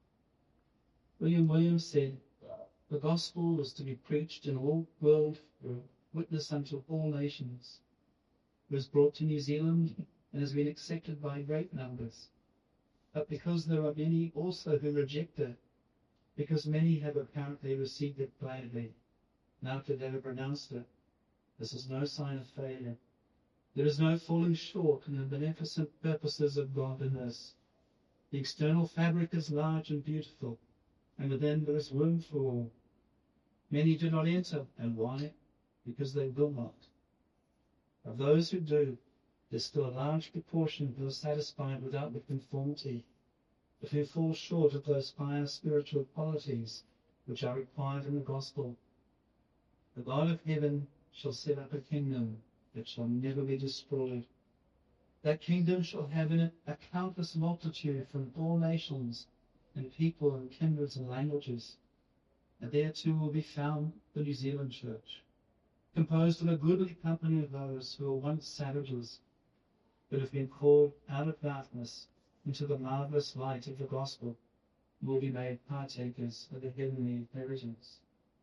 Speaker 1: William Williams said, "The gospel was to be preached in all world for witness unto all nations. It was brought to New Zealand and has been accepted by great numbers. But because there are many also who reject it, because many have apparently received it gladly, and after they have renounced it, this is no sign of failure. There is no falling short in the beneficent purposes of God in this. The external fabric is large and beautiful, and within there is room for all. Many do not enter, and why? Because they will not. Of those who do, there's still a large proportion who are satisfied with outward conformity, but who fall short of those higher spiritual qualities which are required in the gospel. The God of heaven shall set up a kingdom that shall never be destroyed. That kingdom shall have in it a countless multitude from all nations and people and kindreds and languages. And there too will be found the New Zealand Church, composed of a goodly company of those who were once savages, but have been called out of darkness into the marvellous light of the gospel, and will be made partakers of the heavenly inheritance."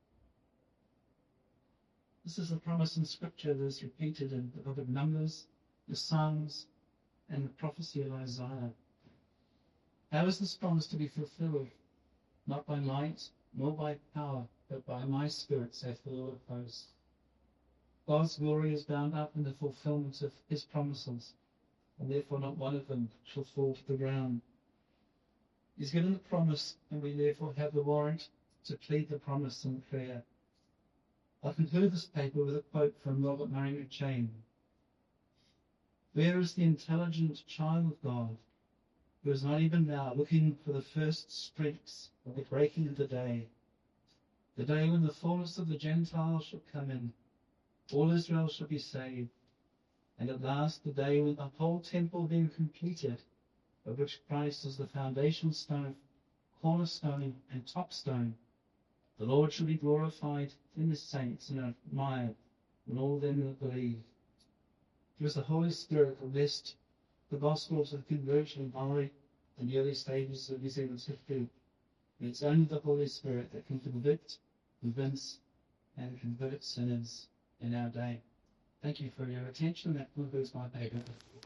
Speaker 1: This is a promise in Scripture that is repeated in the book of Numbers, the Psalms, and the prophecy of Isaiah. How is this promise to be fulfilled? Not by might, nor by power, but by my Spirit, saith the Lord of hosts. God's glory is bound up in the fulfillment of his promises, and therefore not one of them shall fall to the ground. He's given the promise, and we therefore have the warrant to plead the promise in prayer. I conclude this paper with a quote from Robert Murray McCheyne. "Where is the intelligent child of God, who is not even now looking for the first streaks of the breaking of the day when the fullness of the Gentiles shall come in, all Israel shall be saved, and at last the day when the whole temple being completed, of which Christ is the foundation stone, cornerstone, and top stone, the Lord shall be glorified in the saints and admired in all them that believe. It was the Holy Spirit who blessed the gospels of conversion in Maori in the early stages of New Zealand's history. And it's only the Holy Spirit that can convict, convince, and convert sinners in our day. Thank you for your attention. That concludes my paper.